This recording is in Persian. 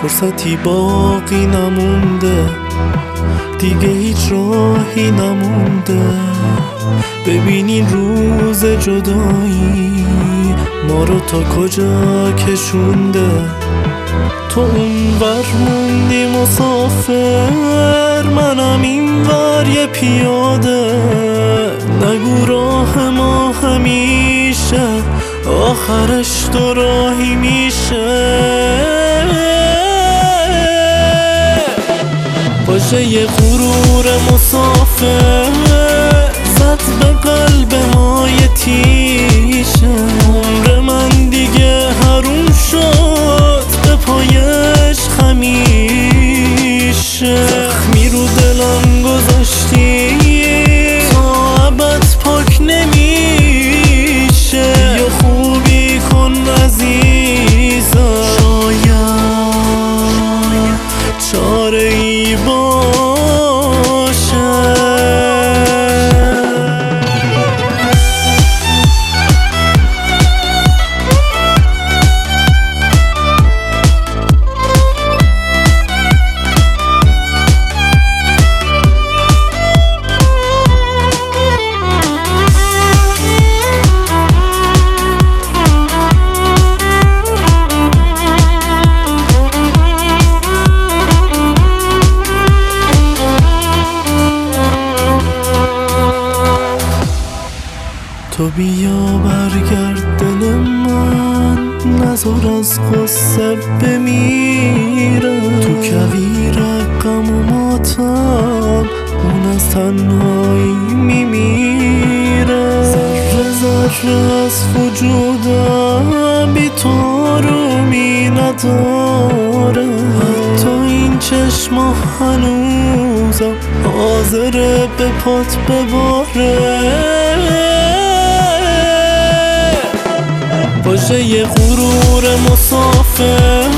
فرصتی باقی نمونده، دیگه هیچ راهی نمونده. ببینین روز جدایی ما رو تا کجا کشونده. تو اونور موندی مسافر، منم اینور یه پیاده. نگو راه ما همیشه آخرش دو راهی میشه. باشه یه غرور مسافر زد به قلب ما یه تیشه. عمر من دیگه حروم شد به پایش همیشه. زخمی رو دلم گذاشتی تا ابد پاک نمیشه. یا خوبی کن عزیزم، شاید چاره ای باشه. تو بیا برگرد دل من، نذار از غصه بمیره. تو کویر غم و ماتم اون از تنهایی میمیره. ذره ذره از وجودم بی تو آرومی نداره. حتی این چشما هنوزم حاضره به پات بباره. باشه یه غرور مسافر